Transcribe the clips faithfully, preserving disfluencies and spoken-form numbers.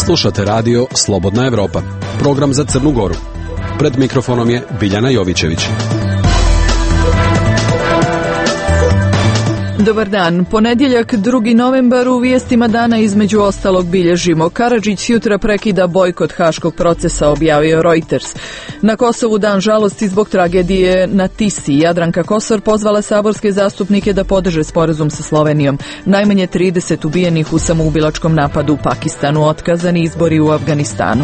Slušate radio Slobodna Evropa, program za Crnu Goru. Pred mikrofonom je Biljana Jovićević. Dobar dan. Ponedjeljak, drugi novembar, u vijestima dana između ostalog bilježimo: Karadžić jutra prekida bojkot haškog procesa, objavio Reuters. Na Kosovu dan žalosti zbog tragedije na Tisi. Jadranka Kosor pozvala saborske zastupnike da podrže sporazum sa Slovenijom. Najmanje trideset ubijenih u samoubilačkom napadu u Pakistanu. Otkazani izbori u Afganistanu.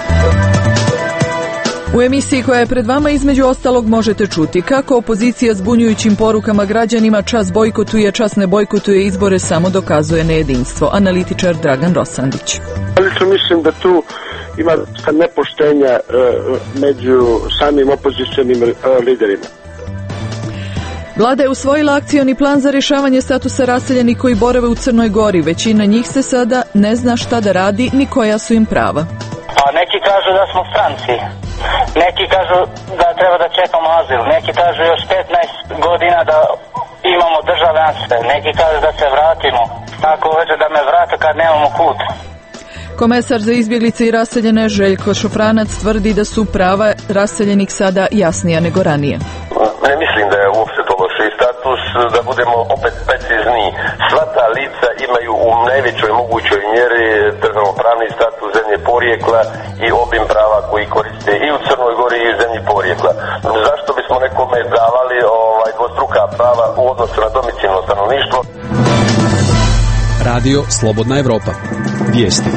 U emisiji koja je pred vama između ostalog možete čuti kako opozicija zbunjujućim porukama građanima čas bojkotuje, čas ne bojkotuje izbore, samo dokazuje nejedinstvo. Analitičar Dragan Rosandić. Lično mislim da tu ima nepoštenja uh, među samim opozicionim uh, liderima. Vlada je usvojila akcioni plan za rješavanje statusa raseljenih koji borave u Crnoj Gori. Većina njih se sada ne zna šta da radi ni koja su im prava. A neki kažu da smo stranci, neki kažu da treba da čekamo azil, neki kažu još petnaest godina da imamo državljanstvo, neki kažu da se vratimo, tako hoće da me vrate kad nemamo kud. Komesar za izbjeglice i raseljene Željko Šofranac tvrdi da su prava raseljenih sada jasnija nego ranije. Ne mislim da je uopšte to loši status, da budemo opet precizni. Sva ta lica imaju u najvećoj mogućoj mjeri državnopravni status zemlje porijekla i obim prava koji koriste i u Crnoj Gori i u zemlji porijekla. Zašto bismo nekome davali ovaj, dvostruka prava u odnosu na domicilno stanovništvo? Radio Slobodna Evropa. Vijesti.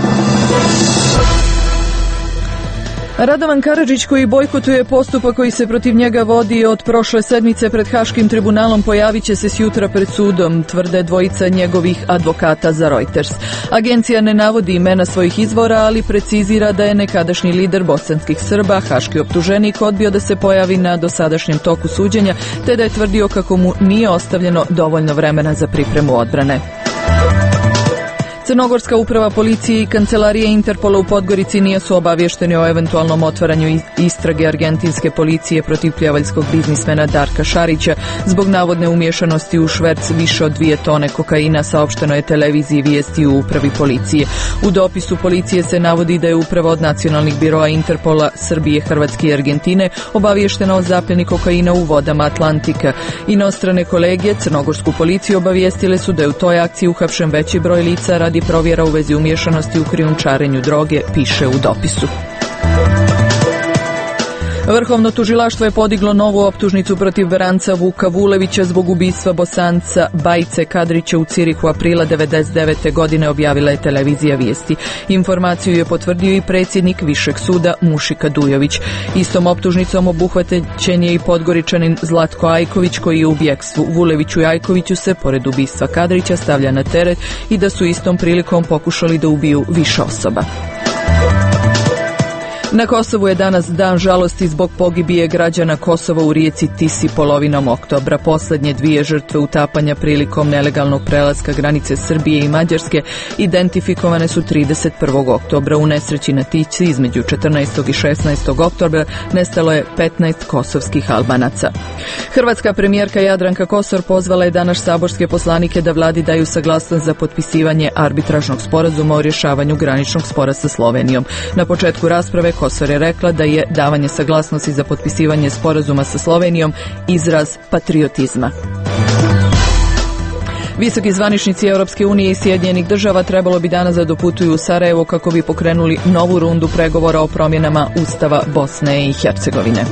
Radovan Karadžić, koji bojkotuje postupak koji se protiv njega vodi od prošle sedmice pred Haškim tribunalom, pojavit će se sjutra pred sudom, tvrde dvojica njegovih advokata za Reuters. Agencija ne navodi imena svojih izvora, ali precizira da je nekadašnji lider bosanskih Srba, haški optuženik, odbio da se pojavi na dosadašnjem toku suđenja, te da je tvrdio kako mu nije ostavljeno dovoljno vremena za pripremu odbrane. Crnogorska uprava policije i kancelarije Interpola u Podgorici nisu obavješteni o eventualnom otvaranju istrage argentinske policije protiv pljevaljskog biznismena Darka Šarića zbog navodne umješanosti u šverc više od dvije tone kokaina, saopšteno je televiziji Vijesti u upravi policije. U dopisu policije se navodi da je uprava od nacionalnih biroa Interpola Srbije, Hrvatske i Argentine obavještena o zapljeni kokaina u vodama Atlantika. Inostrane kolege crnogorsku policiju obavijestile su da je u toj akciji uhapšen veći broj lica radi provjera u vezi umješanosti u krijumčarenju droge, piše u dopisu. Vrhovno tužilaštvo je podiglo novu optužnicu protiv Veranca Vuka Vulevića zbog ubistva Bosanca Bajice Kadrića u Cirihu aprila devedeset devete godine, objavila je televizija Vijesti. Informaciju je potvrdio i predsjednik Višeg suda Mušika Dujović. Istom optužnicom obuhvaćen je i Podgoričanin Zlatko Ajković, koji je u bjekstvu. Vuleviću i Ajkoviću se, pored ubistva Kadrića, stavlja na teret i da su istom prilikom pokušali da ubiju više osoba. Na Kosovu je danas dan žalosti zbog pogibije građana Kosova u rijeci Tisi polovinom oktobra. Posljednje dvije žrtve utapanja prilikom nelegalnog prelaska granice Srbije i Mađarske identifikovane su trideset prvog oktobra. U nesreći na Tisi između četrnaestog i šesnaestog oktobra nestalo je petnaest kosovskih Albanaca. Hrvatska premijerka Jadranka Kosor pozvala je danas saborske poslanike da vladi daju saglasnost za potpisivanje arbitražnog sporazuma o rješavanju graničnog spora sa Slovenijom. Na početku rasprave Kosor je rekla da je davanje saglasnosti za potpisivanje sporazuma sa Slovenijom izraz patriotizma. Visoki zvaničnici Europske unije i Sjedinjenih država trebalo bi danas da doputuju u Sarajevo kako bi pokrenuli novu rundu pregovora o promjenama Ustava Bosne i Hercegovine.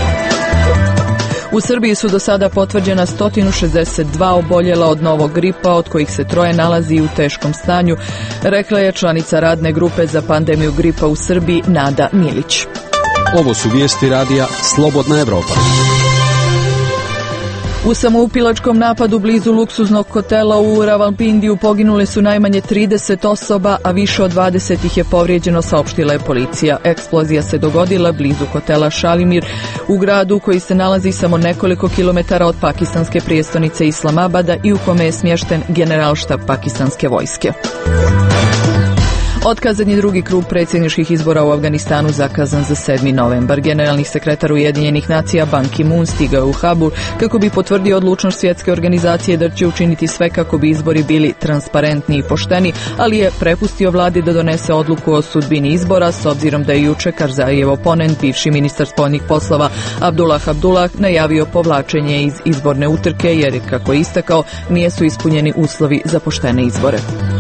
U Srbiji su do sada potvrđena sto šezdeset dva oboljela od novog gripa, od kojih se troje nalazi u teškom stanju, rekla je članica radne grupe za pandemiju gripa u Srbiji Nada Milić. Ovo su vijesti radija Slobodna Evropa. U samoupilačkom napadu blizu luksuznog hotela u Ravalpindiju poginule su najmanje trideset osoba, a više od dvadeset ih je povrijeđeno, saopštila je policija. Eksplozija se dogodila blizu hotela Šalimir u gradu koji se nalazi samo nekoliko kilometara od pakistanske prijestolnice Islamabada i u kome je smješten generalštab pakistanske vojske. Otkazan je drugi krug predsjedničkih izbora u Afganistanu zakazan za sedmi novembar. Generalni sekretar Ujedinjenih nacija Ban Ki-moon stigao u Kabul kako bi potvrdio odlučnost svjetske organizacije da će učiniti sve kako bi izbori bili transparentni i pošteni, ali je prepustio vladi da donese odluku o sudbini izbora s obzirom da je juče Karzajev oponent, bivši ministar spoljnih poslova Abdullah Abdullah, najavio povlačenje iz izborne utrke jer, kako je istakao, nisu ispunjeni uslovi za poštene izbore.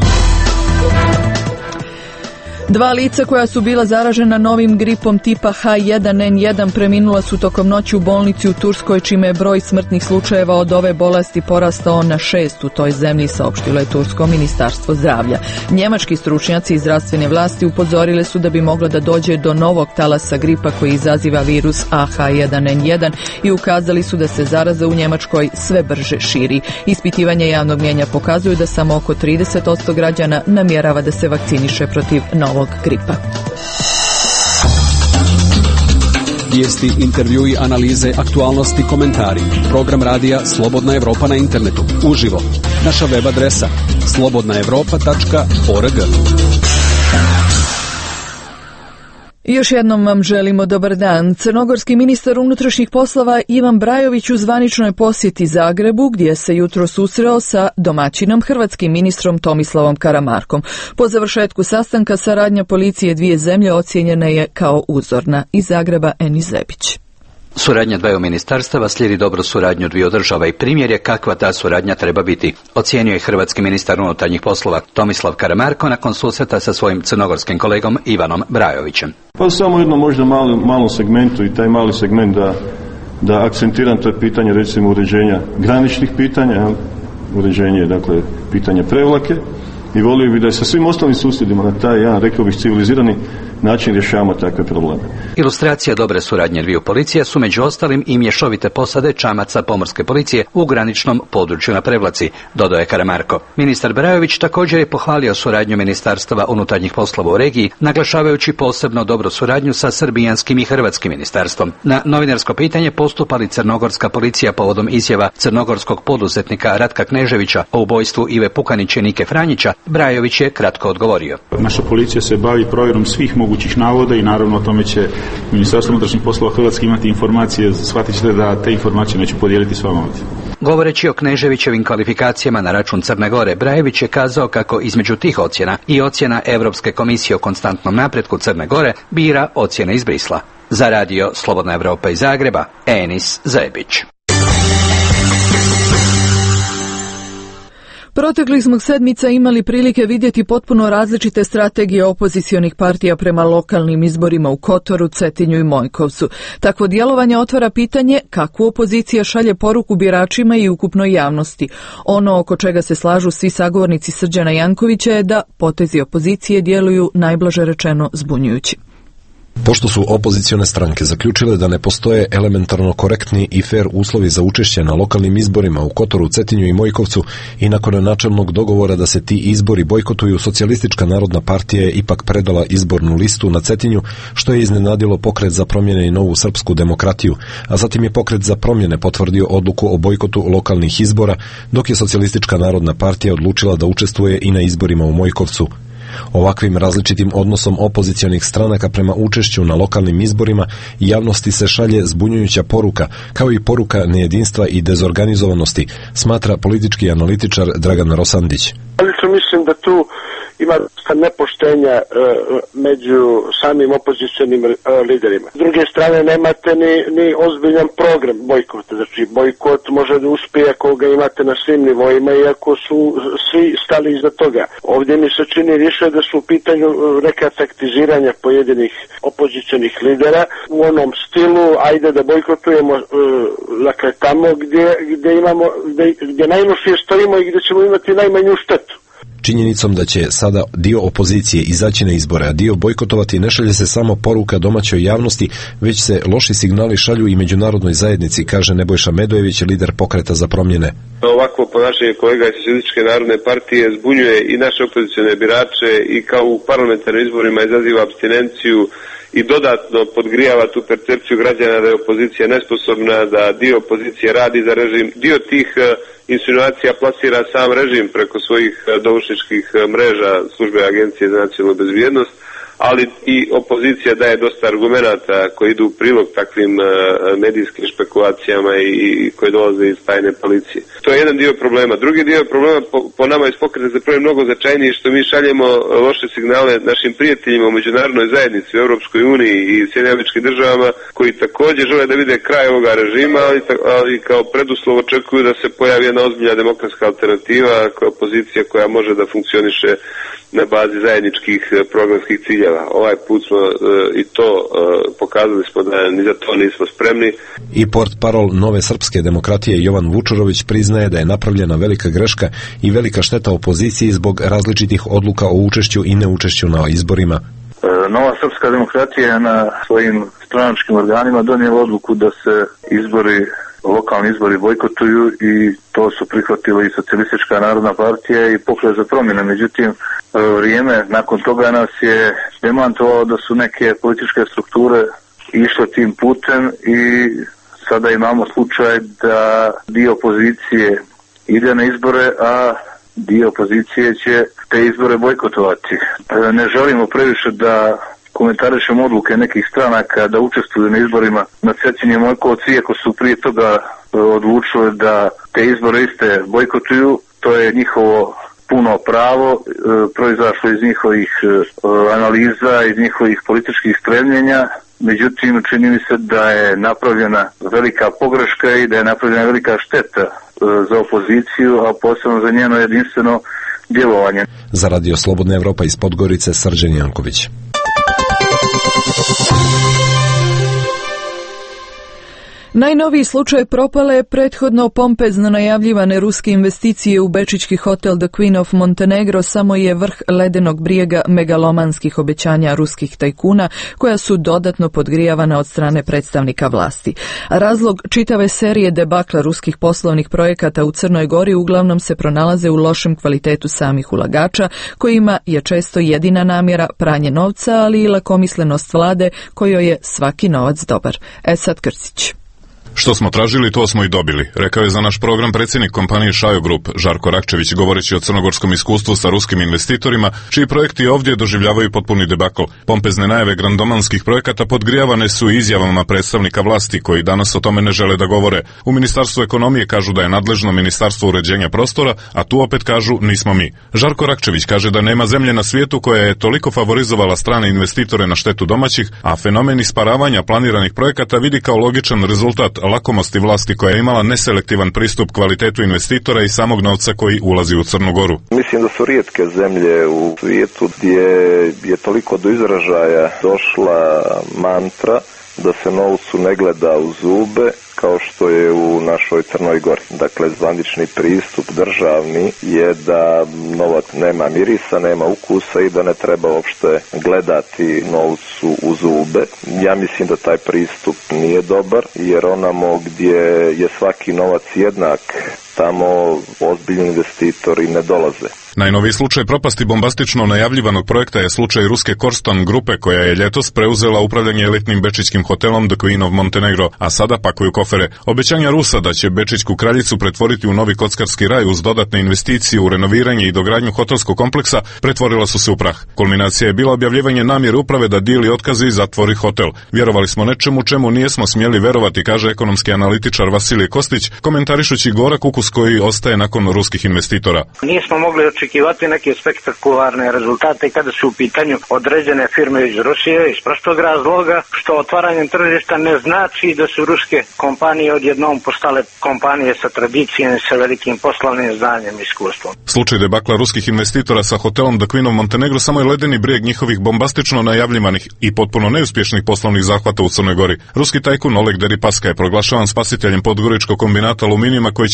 Dva lica koja su bila zaražena novim gripom tipa H jedan N jedan preminula su tokom noći u bolnici u Turskoj, čime je broj smrtnih slučajeva od ove bolesti porastao na šest u toj zemlji, saopštilo je Tursko ministarstvo zdravlja. Njemački stručnjaci i zdravstvene vlasti upozorile su da bi moglo da dođe do novog talasa gripa koji izaziva virus A H jedan N jedan i ukazali su da se zaraza u Njemačkoj sve brže širi. Ispitivanje javnog mnijenja pokazuju da samo oko trideset posto građana namjerava da se vakciniše protiv novog gripa. Vijesti, intervjui, analize, aktualnosti, komentari. Program radija Slobodna Evropa na internetu. Uživo. Naša web adresa slobodna evropa tačka org. Još jednom vam želimo dobar dan. Crnogorski ministar unutrašnjih poslova Ivan Brajović u zvaničnoj posjeti Zagrebu, gdje se jutro susreo sa domaćinom hrvatskim ministrom Tomislavom Karamarkom. Po završetku sastanka saradnja policije dvije zemlje ocijenjena je kao uzorna. Iz Zagreba Enis Zebić. Suradnja dvaju ministarstava slijedi dobru suradnju dviju država i primjer je kakva ta suradnja treba biti, ocijenio je hrvatski ministar unutarnjih poslova Tomislav Karamarko nakon susreta sa svojim crnogorskim kolegom Ivanom Brajovićem. Pa samo jedno možda malo, malom segmentu i taj mali segment da, da akcentiram, to je pitanje recimo uređenja graničnih pitanja, uređenje dakle pitanje Prevlake, i volio bih da je sa svim ostalim susjedima na taj jedan, rekao bih, civilizirani način rješavamo takve probleme. Ilustracija dobre suradnje dviju policija su među ostalim i mješovite posade čamaca pomorske policije u graničnom području na Prevlaci, dodao je Karamarko. Ministar Brajović također je pohvalio suradnju ministarstava unutarnjih poslova u regiji, naglašavajući posebno dobru suradnju sa srbijanskim i hrvatskim ministarstvom. Na novinarsko pitanje postupa li crnogorska policija povodom izjava crnogorskog poduzetnika Ratka Kneževića o ubojstvu Ive Pukanića i Nike Franjića, Brajović je kratko odgovorio. Naša policija se bavi provjerom svih mogućih navoda i naravno o tome će Ministarstvo unutrašnjih poslova Hrvatske imati informacije. Shvatit ćete da te informacije neću podijeliti s vama ovdje. Govoreći o Kneževićevim kvalifikacijama na račun Crne Gore, Brajević je kazao kako između tih ocjena i ocjena Europske komisije o konstantnom napretku Crne Gore bira ocjene iz Brisla. Za radio Slobodna Evropa iz Zagreba, Enis Zebić. Proteklih smo sedmica imali prilike vidjeti potpuno različite strategije opozicionih partija prema lokalnim izborima u Kotoru, Cetinju i Mojkovcu. Takvo djelovanje otvara pitanje kakvu opozicija šalje poruku biračima i ukupnoj javnosti. Ono oko čega se slažu svi sagovornici Srđana Jankovića je da potezi opozicije djeluju najblaže rečeno zbunjujući. Pošto su opozicione stranke zaključile da ne postoje elementarno korektni i fer uslovi za učešće na lokalnim izborima u Kotoru, Cetinju i Mojkovcu i nakon načelnog dogovora da se ti izbori bojkotuju, Socijalistička narodna partija je ipak predala izbornu listu na Cetinju, što je iznenadilo Pokret za promjene i Novu srpsku demokratiju, a zatim je Pokret za promjene potvrdio odluku o bojkotu lokalnih izbora, dok je Socijalistička narodna partija odlučila da učestvuje i na izborima u Mojkovcu. Ovakvim različitim odnosom opozicionih stranaka prema učešću na lokalnim izborima javnosti se šalje zbunjujuća poruka, kao i poruka nejedinstva i dezorganizovanosti, smatra politički analitičar Dragan Rosandić. Lično mislim da tu ima nepoštenja e, među samim opozicionim e, liderima. S druge strane nemate ni, ni ozbiljan program bojkota. Znači bojkot može da uspije ako ga imate na svim nivoima i ako su svi stali iza toga. Ovdje mi se čini više da su u pitanju neka taktiziranja pojedinih opozicionih lidera u onom stilu ajde da bojkotujemo e, dakle tamo gdje, gdje imamo gdje, gdje najlošije stojimo i gdje ćemo imati najmanju štetu. Činjenicom da će sada dio opozicije izaći na izbore, a dio bojkotovati, ne šalje se samo poruka domaćoj javnosti, već se loši signali šalju i međunarodnoj zajednici, kaže Nebojša Medojević, lider Pokreta za promjene. Ovakvo ponašanje kolega iz Socijalističke narodne partije zbunjuje i naše opozicione birače i kao u parlamentarnim izborima izaziva apstinenciju i dodatno podgrijava tu percepciju građana da je opozicija nesposobna, da dio opozicije radi za režim. Dio tih insinuacija plasira sam režim preko svojih doušničkih mreža službe Agencije za nacionalnu bezbjednost, ali i opozicija daje dosta argumenata koji idu u prilog takvim medijskim špekulacijama i koje dolaze iz tajne policije. To je jedan dio problema. Drugi dio problema po, po nama iz Pokreta za prvo mnogo značajniji, što mi šaljemo loše signale našim prijateljima u međunarodnoj zajednici, u Europskoj uniji i Sjedinjenim Američkim Državama, koji također žele da vide kraj ovoga režima, ali, ali kao preduslov očekuju da se pojavi jedna ozbiljna demokratska alternativa, koja opozicija koja može da funkcioniše na bazi zajedničkih programskih ciljeva. Ovaj put smo e, i to e, pokazali smo da ni za to nismo spremni. I portparol Nove srpske demokratije Jovan Vučurović priznaje da je napravljena velika greška i velika šteta opoziciji zbog različitih odluka o učešću i neučešću na izborima. Nova srpska demokratija je na svojim stranačkim organima donijela odluku da se izbori, lokalni izbori bojkotuju, i to su prihvatili i Socijalistička narodna partija i Pokret za promjene. Međutim, vrijeme nakon toga nas je demantovalo da su neke političke strukture išle tim putem i sada imamo slučaj da dio opozicije ide na izbore, a dio opozicije će te izbore bojkotovati. Ne želimo previše da komentarišemo odluke nekih stranaka da učestvuju na izborima na Cetinju i Mojkovcu, iako su prije toga odlučili da te izbore iste bojkotuju. To je njihovo puno pravo, proizašlo iz njihovih analiza, iz njihovih političkih stremljenja. Međutim, čini mi se da je napravljena velika pogreška i da je napravljena velika šteta za opoziciju, a posebno za njeno jedinstveno djelovanje. Za Radio Slobodna Evropa iz Podgorice, Srđan Janković. Najnoviji slučaj propale prethodno pompezno najavljivane ruske investicije u bečički hotel The Queen of Montenegro samo je vrh ledenog brijega megalomanskih obećanja ruskih tajkuna, koja su dodatno podgrijavana od strane predstavnika vlasti. Razlog čitave serije debakla ruskih poslovnih projekata u Crnoj Gori uglavnom se pronalaze u lošem kvalitetu samih ulagača, kojima je često jedina namjera pranje novca, ali i lakomislenost vlade kojoj je svaki novac dobar. Esad Krcić. Što smo tražili, to smo i dobili, rekao je za naš program predsjednik kompanije Šajo Group, Žarko Rakčević, govoreći o crnogorskom iskustvu sa ruskim investitorima, čiji projekti ovdje doživljavaju potpuni debakl. Pompezne najave grandomanskih projekata podgrijavane su izjavama predstavnika vlasti, koji danas o tome ne žele da govore. U Ministarstvu ekonomije kažu da je nadležno Ministarstvo uređenja prostora, a tu opet kažu nismo mi. Žarko Rakčević kaže da nema zemlje na svijetu koja je toliko favorizovala strane investitore na štetu domaćih, a fenomen isparavanja planiranih projekata vidi kao logičan rezultat lakomosti vlasti koja je imala neselektivan pristup kvalitetu investitora i samog novca koji ulazi u Crnu Goru. Mislim da su rijetke zemlje u svijetu gdje je toliko do izražaja došla mantra da se novcu ne gleda u zube, kao što je u našoj Crnoj Gori. Dakle, zvanični pristup državni je da novac nema mirisa, nema ukusa i da ne treba uopšte gledati novcu u zube. Ja mislim da taj pristup nije dobar, jer onamo gdje je svaki novac jednak, tamo ozbiljni investitori ne dolaze. Najnoviji slučaj propasti bombastično najavljivanog projekta je slučaj ruske Korston grupe, koja je ljetos preuzela upravljanje elitnim bečićkim hotelom The Queen of Montenegro, a sada pakuju kofere. Obećanja Rusa da će bečićku kraljicu pretvoriti u novi kockarski raj uz dodatne investicije u renoviranje i dogradnju hotelskog kompleksa pretvorila su se u prah. Kulminacija je bila objavljivanje namjere uprave da dili otkazi i zatvori hotel. Vjerovali smo nečemu čemu nijesmo smjeli verovati, kaže ekonomski analitičar Vasilije Kostić, komentarišući gorak ukus koji ostaje nakon ruskih investitora. Nismo mogli očekivati neke spektakularne rezultate kada su u pitanju određene firme iz Rusije, iz prostog razloga što otvaranjem tržišta ne znači da su ruske kompanije odjednom postale kompanije sa tradicijom i sa velikim poslovnim znanjem i iskustvom. Slučaj debakla ruskih investitora sa hotelom The Queen of Montenegro samo je ledeni brijeg njihovih bombastično najavljivanih i potpuno neuspješnih poslovnih zahvata u Crnoj Gori. Ruski tajkun Oleg Deripaska je proglašavan spasiteljem podgoričkog kombinata aluminijuma koji će modernizirati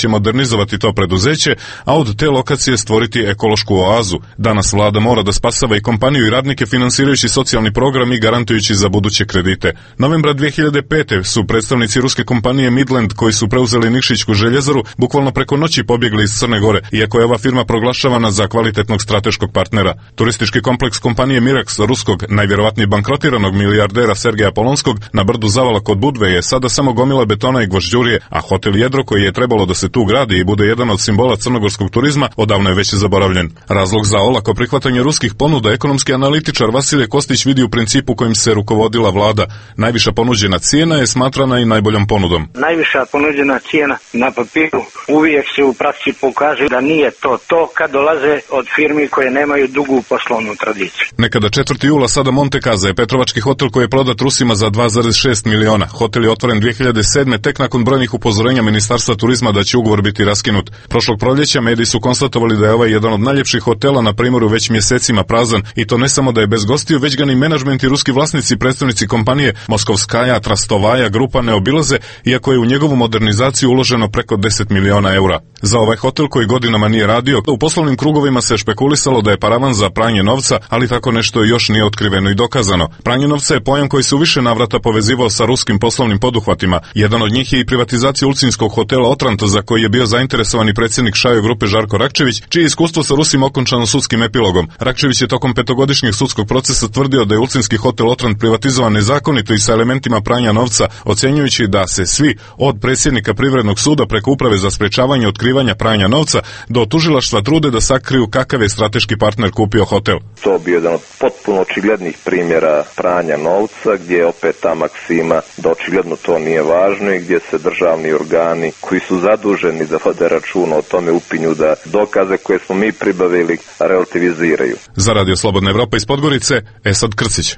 modernizovati to preduzeće, a od te lokacije stvoriti ekološku oazu. Danas vlada mora da spasava i kompaniju i radnike finansirajući socijalni program i garantujući za buduće kredite. Novembra dve hiljade pete su predstavnici ruske kompanije Midland, koji su preuzeli Nikšićku željezaru, bukvalno preko noći pobjegli iz Crne Gore, iako je ova firma proglašavana za kvalitetnog strateškog partnera. Turistički kompleks kompanije Mirax, ruskog, najvjerovatnije bankrotiranog milijardera Sergeja Polonskog, na brdu Zavala kod Budve je sada samo gomila betona i gvožđurije, a hotel Jedro, koji je trebalo da se tu gradi i bude jedan od simbola crnogorskog turizma, odavno je već zaboravljen. Razlog za olako prihvatanje ruskih ponuda ekonomski analitičar Vasilije Kostić vidi u principu kojim se rukovodila vlada. Najviša ponuđena cijena je smatrana i najboljom ponudom. Najviša ponuđena cijena na papiru uvijek se u praksi pokaže da nije to to kad dolaze od firmi koje nemaju dugu poslovnu tradiciju. Nekada četvrtog jula sada Monte Casa je petrovački hotel koji je prodat Rusima za dva zarez šest miliona. Hotel je otvoren dve hiljade sedme tek nakon brojnih upozorenja Ministarstva turizma da će ugovor biti raskinut. Prošlog proljeća mediji su konstatovali da je ovaj jedan od najljepših hotela na Primoru već mjesecima prazan, i to ne samo da je bez gostiju, već ga ni menadžment i ruski vlasnici i predstavnici kompanije Moskovskaja Trastovaja grupa ne obilaze, iako je u njegovu modernizaciju uloženo preko deset miliona eura. Za ovaj hotel, koji godinama nije radio, u poslovnim krugovima se špekulisalo da je paravan za pranje novca, ali tako nešto još nije otkriveno i dokazano. Pranje novca je pojam koji se u više navrata povezivao sa ruskim poslovnim poduhvatima. Jedan od njih je i privatizacija ulcinskog hotela Otrant, za koji je bio zainteresovani predsjednik Šajo grupe Žarko Rakčević, čije iskustvo sa Rusima okončano sudskim epilogom. Rakčević je tokom petogodišnjeg sudskog procesa tvrdio da je ulcinski hotel Otrant privatizovan nezakonito i sa elementima pranja novca, ocjenjujući da se svi, od predsjednika Privrednog suda preko Uprave za sprečavanje otkrivanja pranja novca do tužilaštva, trude da sakriju kakav je strateški partner kupio hotel. To bio jedan od potpuno očiglednih primjera pranja novca, gdje je opet ta maksima da očigledno to nije važno i gdje se državni organi koji su zaduženi da vode računa o tome upinju da dokaze koje smo mi pribavili relativiziraju. Za Radio Slobodna Evropa iz Podgorice, Esad Krcić.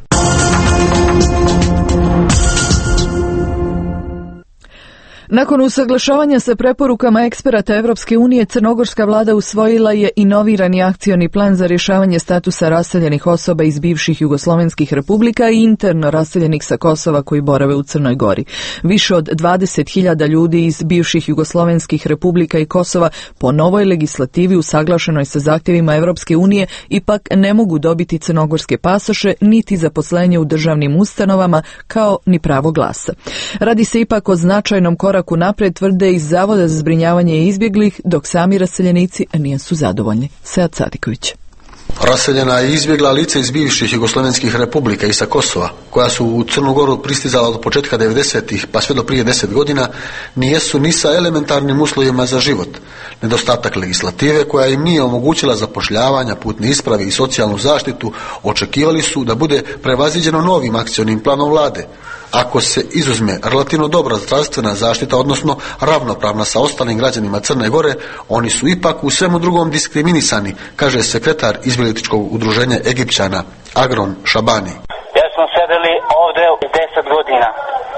Nakon usaglašavanja sa preporukama eksperata Evropske unije, crnogorska vlada usvojila je inovirani akcioni plan za rješavanje statusa raseljenih osoba iz bivših jugoslovenskih republika i interno raseljenih sa Kosova koji borave u Crnoj Gori. Više od dvadeset hiljada ljudi iz bivših jugoslovenskih republika i Kosova po novoj legislativi usaglašenoj sa zahtjevima Evropske unije ipak ne mogu dobiti crnogorske pasoše niti zaposlenje u državnim ustanovama, kao ni pravo glasa. Radi se ipak o značajnom koraku napred, tvrde iz Zavoda za zbrinjavanje izbjeglih, dok sami raseljenici nisu zadovoljni. Sead Sadiković. Raseljena i izbjegla lica iz bivših jugoslovenskih republika i sa Kosova, koja su u Crnu Goru pristizala od početka devedesetih pa sve do prije deset godina, nijesu ni sa elementarnim uslovima za život. Nedostatak legislative koja im nije omogućila zapošljavanja, putne isprave i socijalnu zaštitu očekivali su da bude prevaziđeno novim akcionim planom vlade. Ako se izuzme relativno dobra zdravstvena zaštita, odnosno ravnopravna sa ostalim građanima Crne Gore, oni su ipak u svemu drugom diskriminisani, kaže sekretar izbjegličkog udruženja Egipćana Agron Šabani. Ja smo sedeli ovdje deset godina,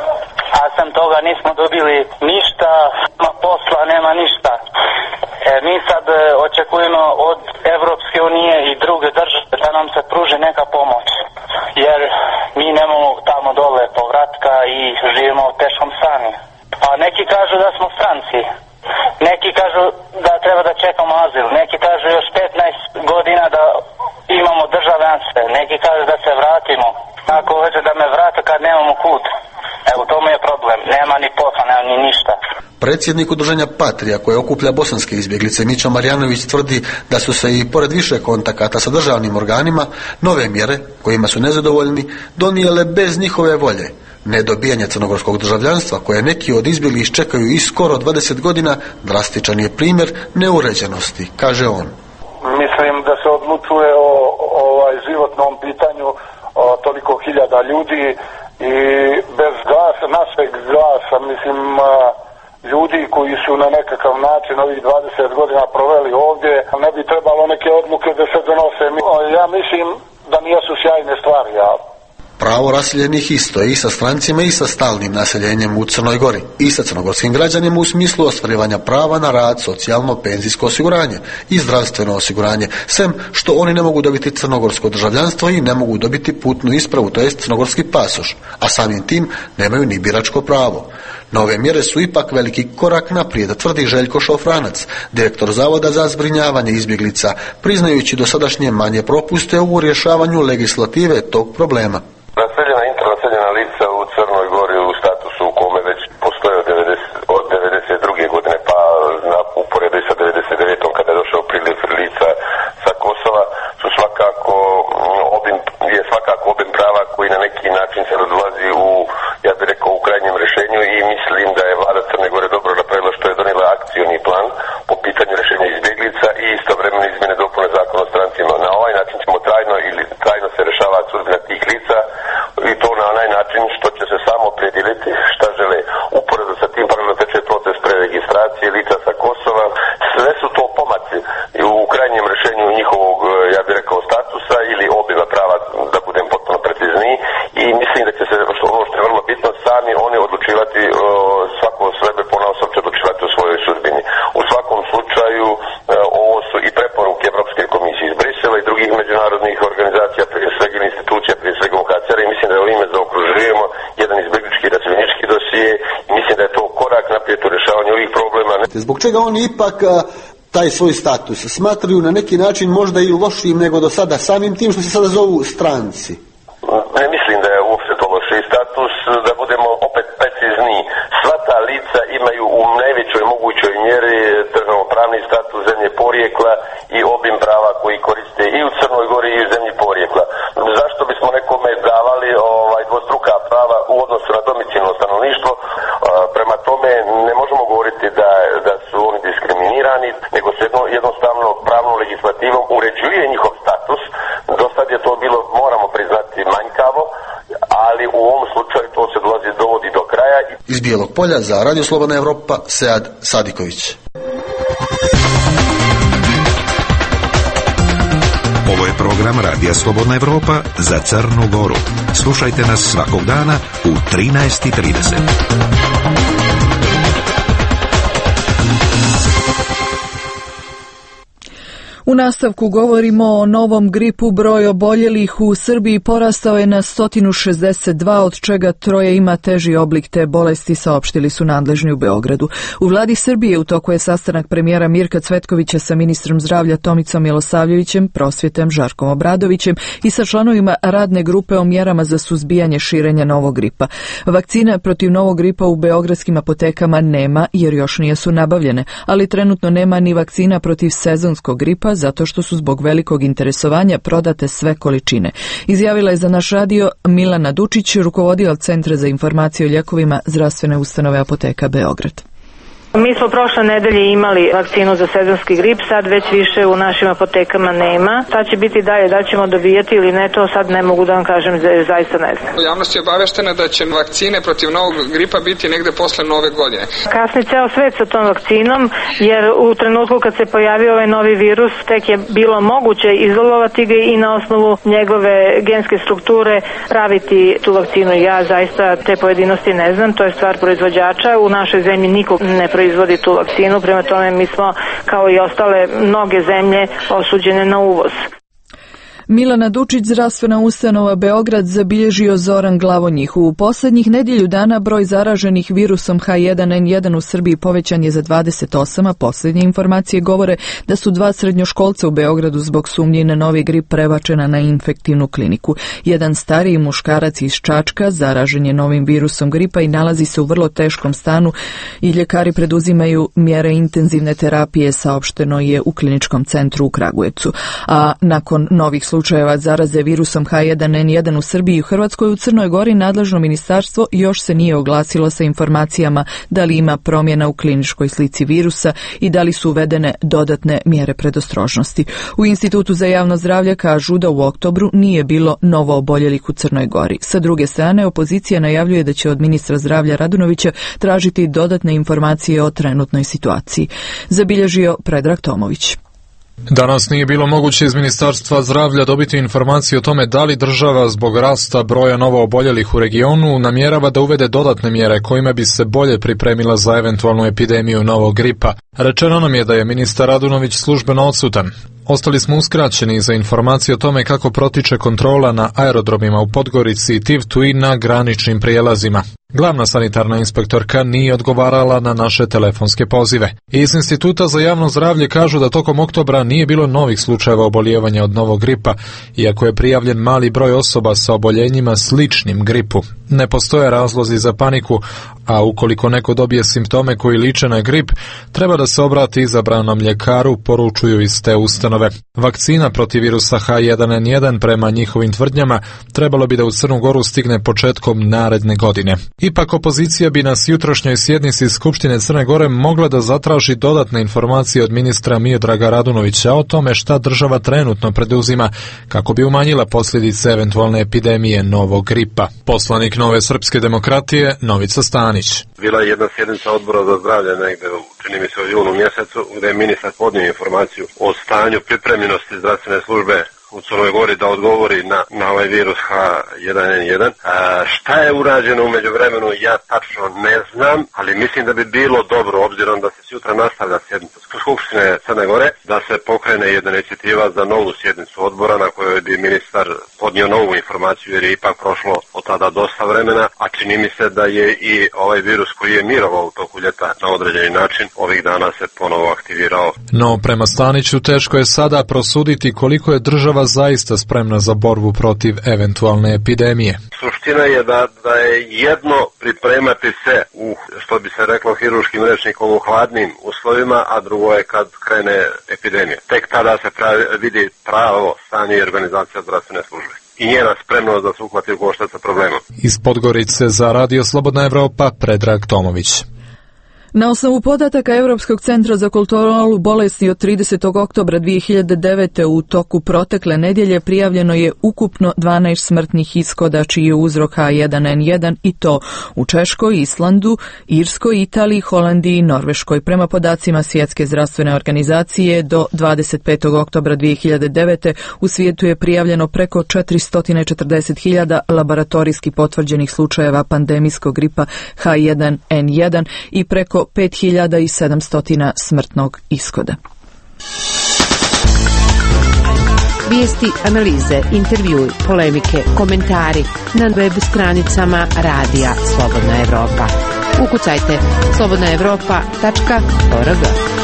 a sam toga nismo dobili ništa, nema posla, nema ništa. E, mi sad očekujemo od Evropske unije i druge države da nam se pruži neka pomoć, jer mi nemamo tamo dole povratka i živimo u teškom stanju. A neki kažu da smo stranci, neki kažu da treba da čekamo azil, neki kažu još petnaest godina da imamo državljanstvo, neki kažu da se vratimo. Ako hoće da me vrate kad nemamo kud. Evo, to mi je problem, nema ni posla, nema ni ništa. Predsjednik udruženja Patrija, koje okuplja bosanske izbjeglice, Mićo Marjanović, tvrdi da su se i pored više kontakata sa državnim organima nove mjere, kojima su nezadovoljni, donijele bez njihove volje. Nedobijanje crnogorskog državljanstva, koje neki od izbjeglih čekaju i skoro dvadeset godina, drastičan je primjer neuređenosti, kaže on. Mislim da se odlučuje o, o ovaj životnom pitanju o toliko hiljada ljudi i bez glasa, našeg glasa, mislim, ljudi koji su na nekakav način ovih dvadeset godina proveli ovdje, ne bi trebalo neke odluke da se donose. Ja mislim da nijesu sjajne stvari, ja. Pravo raseljenih isto je i sa strancima i sa stalnim naseljenjem u Crnoj Gori i sa crnogorskim građanima u smislu ostvarivanja prava na rad, socijalno, penzijsko osiguranje i zdravstveno osiguranje, sem što oni ne mogu dobiti crnogorsko državljanstvo i ne mogu dobiti putnu ispravu, to jest crnogorski pasoš, a samim tim nemaju ni biračko pravo. Nove mjere su ipak veliki korak naprijed, tvrdi Željko Šofranac, direktor Zavoda za zbrinjavanje izbjeglica, priznajući dosadašnje manje propuste u rješavanju legislative tog problema. Raseljena internaseljena lica u Crnoj Gori u statusu u kome već postoje od, devedeset, od devedeset druge godine pa na uporedu sa devedeset devetom kada je došao priliv lica sa Kosova su svakako obim, je svakako obim prava koji na neki način se odlazi u, ja bih rekao, u krajnjem rješenju i mislim da je vlada Crne Gore dobro napravila što je donijela akcioni plan po pitanju rješenja izbjeglica i istovremeno izmjene dopune zakona o strancima. Na ovaj način ćemo trajno ili trajno se rešava sudbina tih lica i to na onaj način što će se samo opredijeliti šta žele. Uporedo sa tim paralelno teče proces preregistracije lica sa Kosova. Sve su to pomaci i u krajnjem rješenju njihovog, ja bih rekao, statusa ili obima prava, da budem potpuno precizniji, i mislim da će se, što ono što je vrlo bitno, sami oni odlučivati, svako sebe ponaosob će odlučivati o svojoj sudbini. U svakom slučaju ovo su i preporuke Evropske komisije iz Brisela i drugih međunarodnih organizacija, prije svega institucija, prije svega U N H C R, i mislim da je ovime zaokružujemo jedan izbjeglički i raseljenički dosije i mislim da je to korak naprijed u rješavanju ovih problema. Zbog čega oni ipak taj svoj status smatraju na neki način možda i lošijim nego do sada, samim tim što se sada zovu stranci? Ne mislim da je uopšte to lošiji status, da budemo opet precizniji. Sva ta lica imaju u najvećoj mogućoj mjeri državnopravni status zemlje porijekla i obim prava koji koriste i u Crnoj Gori i u zemlji porijekla. Zašto bismo nekome davali ovaj dvostruka prava u odnosu na domicilno stanovništvo? Prema tome ne možemo govoriti da, da su oni diskriminirani, nego se jedno, jednostavno pravnom legislativom uređuje njihov status. Do sad je to bilo, moramo priznati, manjkavo, ali u ovom slučaju to se dolazi, dovodi do kraja. Iz Bijelog Polja za Radio Slobodna Evropa, Sead Sadiković. Ovo je program Radija Slobodna Evropa za Crnu Goru. Slušajte nas svakog dana u trinaest i trideset. U nastavku govorimo o novom gripu. Broj oboljelih u Srbiji porastao je na sto šezdeset dva, od čega troje ima teži oblik te bolesti, saopštili su nadležni u Beogradu. U vladi Srbije u toku je sastanak premijera Mirka Cvetkovića sa ministrom zdravlja Tomicom Milosavljevićem, prosvjetem Žarkom Obradovićem i sa članovima radne grupe o mjerama za suzbijanje širenja novog gripa. Vakcine protiv novog gripa u beogradskim apotekama nema jer još nisu nabavljene, ali trenutno nema ni vakcina protiv sezonskog gripa zato što su zbog velikog interesovanja prodate sve količine. Izjavila je za naš radio Milana Dučić, rukovodilac Centra za informacije o lijekovima zdravstvene ustanove Apoteka Beograd. Mi smo prošle nedelje imali vakcinu za sezonski grip, sad već više u našim apotekama nema. Šta će biti dalje, da ćemo dobijati ili ne, to sad ne mogu da vam kažem, zaista ne znam. Javnost je obaveštena da će vakcine protiv novog gripa biti negde posle nove godine. Kasni ceo svet sa tom vakcinom, jer u trenutku kad se pojavio ovaj novi virus, tek je bilo moguće izolovati ga i na osnovu njegove genske strukture praviti tu vakcinu. Ja zaista te pojedinosti ne znam, to je stvar proizvođača. U našoj zemlji niko ne proizvodi tu vakcinu, prema tome mi smo, kao i ostale mnoge zemlje, osuđene na uvoz. Milana Dučić, zdravstvena ustanova Beograd, zabilježio Zoran Glavonjih. U posljednjih nedjelju dana broj zaraženih virusom H jedan N jedan u Srbiji povećan je za dvadeset osam, a posljednje informacije govore da su dva srednjoškolca u Beogradu zbog sumnje na novi grip prebačena na infektivnu kliniku. Jedan stariji muškarac iz Čačka zaražen je novim virusom gripa i nalazi se u vrlo teškom stanu i ljekari preduzimaju mjere intenzivne terapije, saopšteno je u kliničkom centru u Kragujevcu. A nakon novih slučajeva slučajeva zaraze virusom H jedan N jedan u Srbiji i u Hrvatskoj, u Crnoj Gori nadležno ministarstvo još se nije oglasilo sa informacijama da li ima promjena u kliničkoj slici virusa i da li su uvedene dodatne mjere predostrožnosti. U Institutu za javno zdravlje kažu da u oktobru nije bilo novo oboljelih u Crnoj Gori. Sa druge strane, opozicija najavljuje da će od ministra zdravlja Radunovića tražiti dodatne informacije o trenutnoj situaciji. Zabilježio Predrag Tomović. Danas nije bilo moguće iz Ministarstva zdravlja dobiti informaciju o tome da li država zbog rasta broja novo oboljelih u regionu namjerava da uvede dodatne mjere kojima bi se bolje pripremila za eventualnu epidemiju novog gripa. Rečeno nam je da je ministar Radunović službeno odsutan. Ostali smo uskraćeni za informacije o tome kako protiče kontrola na aerodromima u Podgorici i Tivtu i na graničnim prijelazima. Glavna sanitarna inspektorka nije odgovarala na naše telefonske pozive. Iz Instituta za javno zdravlje kažu da tokom oktobra nije bilo novih slučajeva obolijevanja od novog gripa, iako je prijavljen mali broj osoba sa oboljenjima sličnim gripu. Ne postoje razlozi za paniku, a ukoliko neko dobije simptome koji liče na grip, treba da se obrati izabranom ljekaru, poručuju iz te ustanove. Vakcina protiv virusa H jedan N jedan prema njihovim tvrdnjama trebalo bi da u Crnu Goru stigne početkom naredne godine. Ipak opozicija bi na jutrošnjoj sjednici Skupštine Crne Gore mogla da zatraži dodatne informacije od ministra Miodraga Radunovića o tome šta država trenutno preduzima kako bi umanjila posljedice eventualne epidemije novog gripa. Poslanik Nove srpske demokratije Novica Stanić. Bila je jedna sjednica odbora za zdravlje negde, čini mi se u junu mjesecu, gdje je ministar podnio informaciju o stanju pripremljenosti zdravstvene službe u Crnoj Gori da odgovori na, na ovaj virus H jedan N jedan. A, šta je urađeno u međuvremenu, ja tačno ne znam, ali mislim da bi bilo dobro, obzirom da se sutra nastavlja sjednica Skupštine Crne Gore, da se pokrene jedna inicijativa za novu sjednicu odbora na kojoj bi ministar podnio novu informaciju, jer je ipak prošlo od tada dosta vremena, a čini mi se da je i ovaj virus koji je mirovao u toku ljeta na određeni način ovih dana se ponovo aktivirao. No, prema Staniću teško je sada prosuditi koliko je država zaista spremna za borbu protiv eventualne epidemije. Suština je da, da je jedno pripremati se u, što bi se reklo hirurškim rečnikom, u hladnim uslovima, a drugo je kad krene epidemija. Tek tada se pravi, vidi pravo stanje i organizacija zdravstvene službe i njena spremnost da se uhvati u koštac sa problemom. Iz Podgorice za Radio Slobodna Evropa, Predrag Tomović. Na osnovu podataka Europskog centra za kontrolu bolesti od tridesetog oktobra dvije hiljade devete u toku protekle nedjelje prijavljeno je ukupno dvanaest smrtnih ishoda čiji je uzrok H jedan N jedan i to u Češkoj, Islandu, Irskoj, Italiji, Holandiji i Norveškoj. Prema podacima Svjetske zdravstvene organizacije do dvadeset petog oktobra dvije hiljade devete u svijetu je prijavljeno preko četiristo četrdeset hiljada laboratorijski potvrđenih slučajeva pandemijskog gripa H jedan N jedan i preko pet hiljada sedamsto smrtnog ishoda. Vijesti, analize, intervjui, polemike, komentari na web stranicama Radija Slobodna Evropa. Ukucajte slobodna evropa tačka org.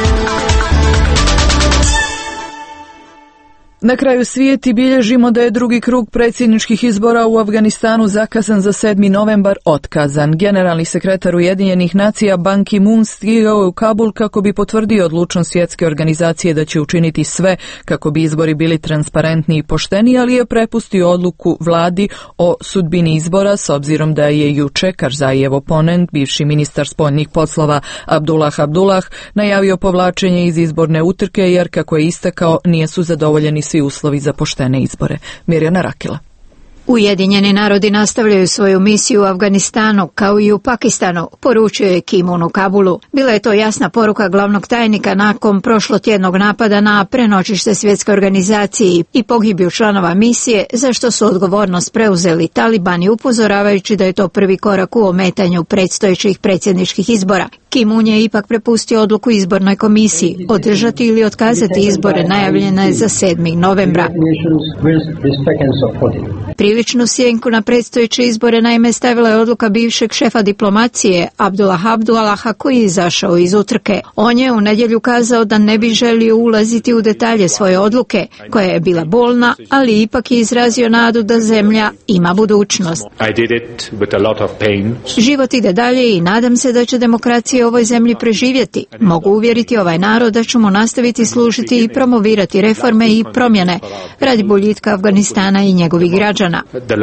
Na kraju svijeti bilježimo da je drugi krug predsjedničkih izbora u Afganistanu zakazan za sedmi novembar otkazan. Generalni sekretar Ujedinjenih nacija Ban Ki-moon stigao je u Kabul kako bi potvrdio odlučnost svjetske organizacije da će učiniti sve kako bi izbori bili transparentni i pošteni, ali je prepustio odluku vladi o sudbini izbora s obzirom da je juče Karzajev oponent, bivši ministar spoljnih poslova Abdullah Abdullah, najavio povlačenje iz izborne utrke jer, kako je istakao, nisu zadovoljeni svi uslovi za poštene izbore. Mirjana Rakila. Ujedinjeni narodi nastavljaju svoju misiju u Afganistanu kao i u Pakistanu, poručio je Ki-moon u Kabulu. Bila je to jasna poruka glavnog tajnika nakon prošlotjednog napada na prenoćište svjetske organizacije i pogibiju članova misije, za što su odgovornost preuzeli talibani, upozoravajući da je to prvi korak u ometanju predstojećih predsjedničkih izbora. Ki-moon je ipak prepustio odluku izbornoj komisiji održati ili otkazati izbore najavljene za sedmog novembra. Priličnu sjenku na predstojeće izbore naime stavila je odluka bivšeg šefa diplomacije Abdullah Abdullaha koji je izašao iz utrke. On je u nedjelju kazao da ne bi želio ulaziti u detalje svoje odluke, koja je bila bolna, ali ipak je izrazio nadu da zemlja ima budućnost. Život ide dalje i nadam se da će demokracija u ovoj zemlji preživjeti. Mogu uvjeriti ovaj narod da ćemo nastaviti služiti i promovirati reforme i promjene radi boljitka Afganistana i njegovih građana.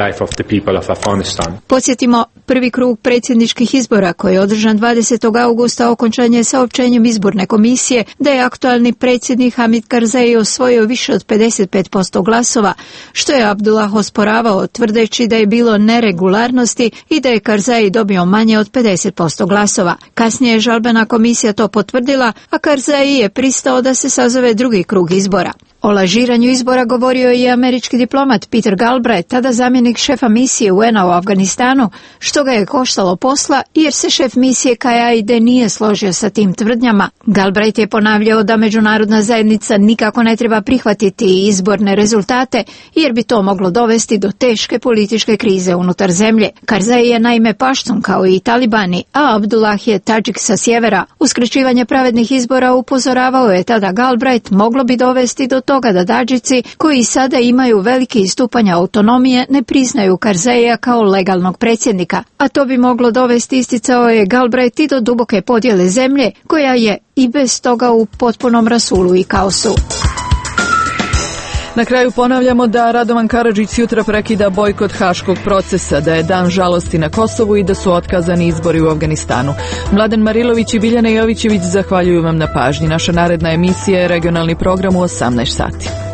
Podsjetimo, prvi krug predsjedničkih izbora koji je održan dvadesetog augusta okončan je saopćenjem izborne komisije da je aktualni predsjednik Hamid Karzai osvojio više od pedeset pet posto glasova, što je Abdullah osporavao tvrdeći da je bilo neregularnosti i da je Karzai dobio manje od pedeset posto glasova. Kasnije kasnije je žalbena komisija to potvrdila, a Karzai je pristao da se sazove drugi krug izbora. O lažiranju izbora govorio je i američki diplomat Peter Galbraith, tada zamjenik šefa misije U N A u Afganistanu, što ga je koštalo posla jer se šef misije K I D nije složio sa tim tvrdnjama. Galbraith je ponavljao da međunarodna zajednica nikako ne treba prihvatiti izborne rezultate jer bi to moglo dovesti do teške političke krize unutar zemlje. Karzai je naime paštun kao i talibani, a Abdullah je Tadžik sa sjevera. Uskraćivanje pravednih izbora, upozoravao je tada Galbraith, moglo bi dovesti do toga da Tadžici, koji sada imaju veliki stupanj autonomije, ne priznaju Karzaija kao legalnog predsjednika, a to bi moglo dovesti, isticao je Galbraith, i do duboke podjele zemlje, koja je i bez toga u potpunom rasulu i kaosu. Na kraju ponavljamo da Radovan Karadžić jutra prekida bojkot haškog procesa, da je dan žalosti na Kosovu i da su otkazani izbori u Afganistanu. Mladen Marilović i Biljana Jovićević zahvaljuju vam na pažnji. Naša naredna emisija je regionalni program u osamnaest sati.